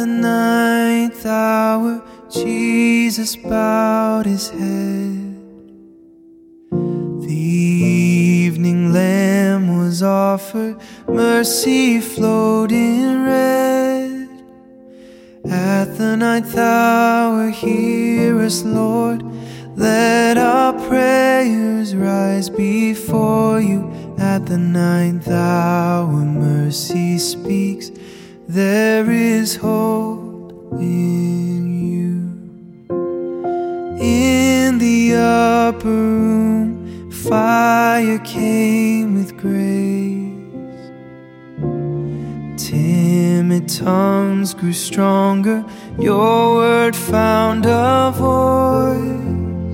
the ninth hour, Jesus bowed his head. The evening lamb was offered, mercy flowed in red. At the ninth hour, hear us, Lord. Let our prayers rise before you. At the ninth hour, mercy speaks. There is hope in you. In the upper room, fire came with grace. Timid tongues grew stronger. Your word found a voice.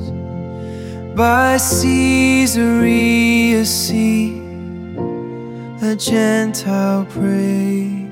By Caesarea sea, a Gentile prayed.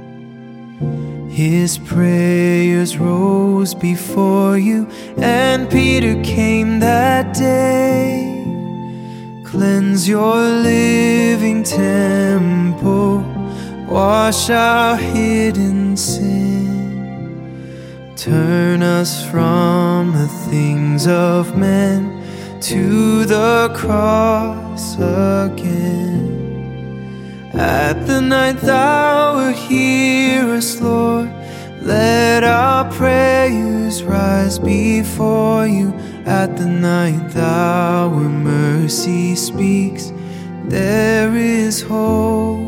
His prayers rose before you, and Peter came that day. Cleanse your living temple, wash our hidden sin. Turn us from the things of men to the cross again. At the ninth hour, hear us, Lord. Let our prayers rise before you. At the ninth hour, mercy speaks. There is hope